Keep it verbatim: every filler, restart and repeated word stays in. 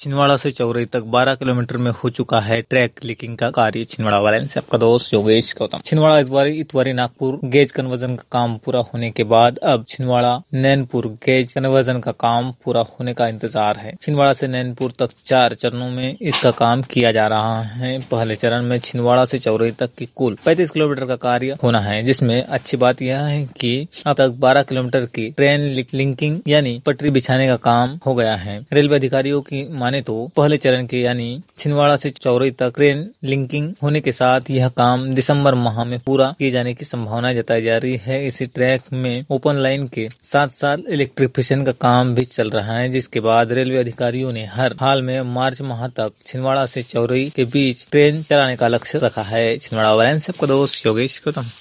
छिंदवाड़ा से चौरई तक बारह किलोमीटर में हो चुका है ट्रैक लिंकिंग का कार्य। छिंदवाड़ा वाले से आपका दोस्त योगेश गौतम। छिंदवाड़ा इतवारी इतवारी नागपुर गेज कन्वर्जन का काम पूरा होने के बाद अब छिंदवाड़ा नैनपुर गेज कन्वर्जन का काम पूरा होने का इंतजार है। छिंदवाड़ा से नैनपुर तक चार चरणों में इसका काम किया जा रहा है। पहले चरण में छिंदवाड़ा से चौरई तक की कुल पैंतीस किलोमीटर का कार्य होना है, जिसमें अच्छी बात यह है कि अब तक बारह किलोमीटर की ट्रेन लिंकिंग यानी पटरी बिछाने का काम हो गया है। रेलवे अधिकारियों की माने तो पहले चरण के यानी छिंदवाड़ा से चौरई तक ट्रेन लिंकिंग होने के साथ यह काम दिसंबर माह में पूरा किए जाने की संभावना जताई जा रही है। इसी ट्रैक में ओपन लाइन के साथ साथ इलेक्ट्रिफिकेशन का काम भी चल रहा है, जिसके बाद रेलवे अधिकारियों ने हर हाल में मार्च माह तक छिंदवाड़ा से चौरई के बीच ट्रेन चलाने का लक्ष्य रखा है। छिंदवाड़ा वाले से आपका दोस्त योगेश गौतम।